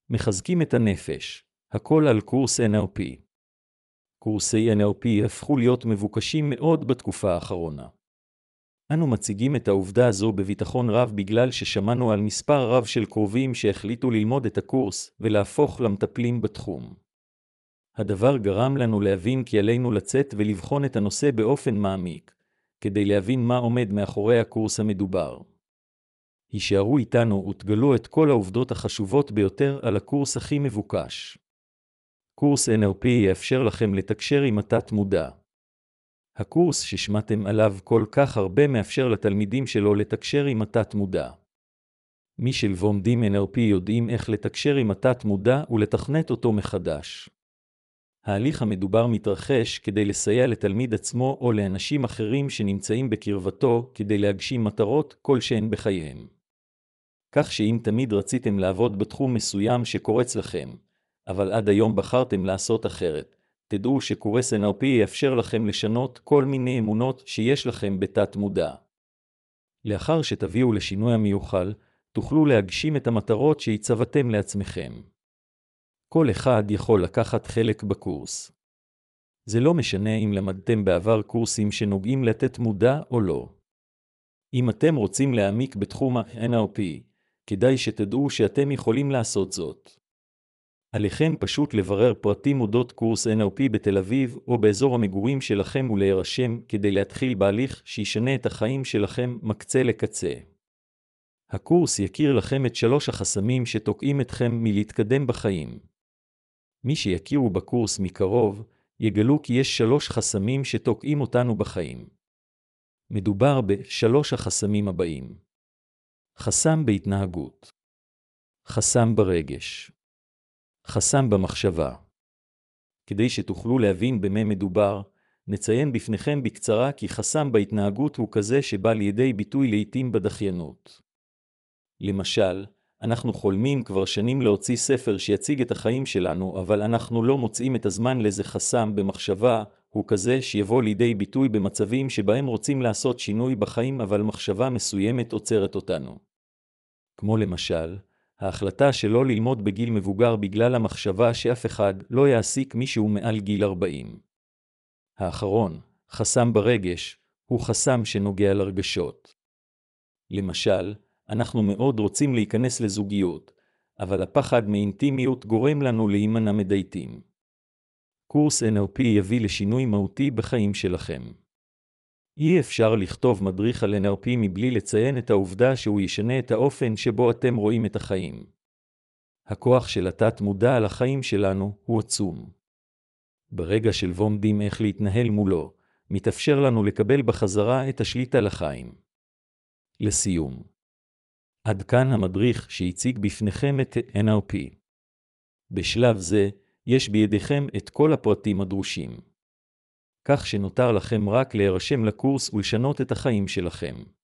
מחזקים את הנפש, הכל על קורס NLP. קורסי NLP הפכו להיות מבוקשים מאוד בתקופה האחרונה. אנו מציגים את העובדה הזו בביטחון רב בגלל ששמענו על מספר רב של קרובים שהחליטו ללמוד את הקורס ולהפוך למטפלים בתחום. הדבר גרם לנו להבין כי עלינו לצאת ולבחון את הנושא באופן מעמיק, כדי להבין מה עומד מאחורי הקורס המדובר. הישארו איתנו ותגלו את כל העובדות החשובות ביותר על הקורס הכי מבוקש. קורס NLP יאפשר לכם לתקשר עם התת-מודע. הקורס ששמעתם עליו כל כך הרבה מאפשר לתלמידים שלו לתקשר עם התת-מודע. מי שלומדים NLP יודעים איך לתקשר עם התת-מודע ולתכנת אותו מחדש. ההליך המדובר מתרחש כדי לסייע לתלמיד עצמו או לאנשים אחרים שנמצאים בקרבתו כדי להגשים מטרות כלשהן בחייהם. כך שאם תמיד רציתם לעבוד בתחום מסוים שקורץ לכם, אבל עד היום בחרתם לעשות אחרת, תדעו שקורס NLP יאפשר לכם לשנות כל מיני אמונות שיש לכם בתת מודע. לאחר שתביאו לשינוי המיוחל, תוכלו להגשים את המטרות שהצבתם לעצמכם. כל אחד יכול לקחת חלק בקורס. זה לא משנה אם למדתם בעבר קורסים שנוגעים לתת מודע או לא. אם אתם רוצים להעמיק בתחום ה-NLP, כדאי שתדעו שאתם יכולים לעשות זאת. עליכם פשוט לברר פרטים אודות קורס NLP בתל אביב או באזור המגורים שלכם ולהירשם כדי להתחיל בהליך שישנה את החיים שלכם מקצה לקצה. הקורס יכיר לכם את 3 החסמים שתוקעים אתכם מלהתקדם בחיים. מי שיכירו בקורס מקרוב, יגלו כי יש 3 חסמים שתוקעים אותנו בחיים. מדובר ב3 החסמים הבאים. חסם בהתנהגות. חסם ברגש. חסם במחשבה. כדי שתוכלו להבין במה מדובר, נציין בפניכם בקצרה כי חסם בהתנהגות הוא כזה שבא לידי ביטוי לעתים בדחיינות. למשל, אנחנו חולמים כבר שנים להוציא ספר שיציג את החיים שלנו, אבל אנחנו לא מוצאים את הזמן לזה. חסם במחשבה הוא כזה שיבוא לידי ביטוי במצבים שבהם רוצים לעשות שינוי בחיים אבל מחשבה מסוימת עוצרת אותנו. כמו למשל, ההחלטה שלא ללמוד בגיל מבוגר בגלל המחשבה שאף אחד לא יעסיק מישהו מעל גיל 40. האחרון, חסם ברגש, הוא חסם שנוגע לרגשות. למשל, אנחנו מאוד רוצים להיכנס לזוגיות, אבל הפחד מאינטימיות גורם לנו להימנע מדייטים. קורס NLP יביא לשינוי מהותי בחיים שלכם. אי אפשר לכתוב מדריך על NLP מבלי לציין את העובדה שהוא ישנה את האופן שבו אתם רואים את החיים. הכוח של התת מודע על החיים שלנו הוא עצום. ברגע שלומדים איך להתנהל מולו, מתאפשר לנו לקבל בחזרה את השליטה לחיים. לסיום. עד כאן המדריך שהציג בפניכם את NLP. בשלב זה, יש בידיכם את כל הפרטים הדרושים. כך שנותר לכם רק להירשם לקורס ולשנות את החיים שלכם.